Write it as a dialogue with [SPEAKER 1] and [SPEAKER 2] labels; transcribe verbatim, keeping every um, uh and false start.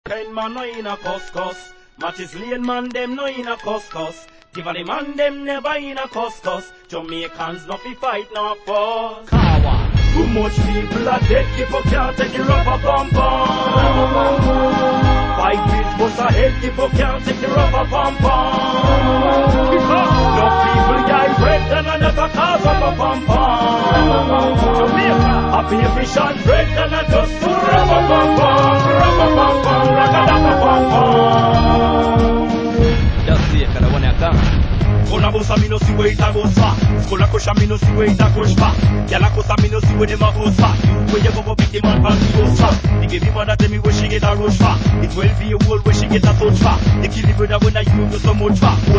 [SPEAKER 1] Pen man no in a couscous. Matches Lane man them no in a couscous. Tivoli man them never in a couscous. Jamaicans no fi fight no fuss. Kawa. Too much people are dead, people can't take the rubber bum bum. Five big bus ahead, people can't take the rubber bum bum. No people die red and another cause rubber bum bum. Jamaica, happy fish and bread and a just two rubber bum bum. Rubber bum bum, ragga bum bum.
[SPEAKER 2] Just see it, cause I wanna come.
[SPEAKER 1] Gonna bossa me no see where it a goes far. Skola kosha me no see where it a goes far. Gyal a kosa me no see where them a goes far. You where you go go pick the man from the house far. The baby mother tell me where she get a rush far. The twelve year old where she get a touch far. The killy brother when I you do so much far.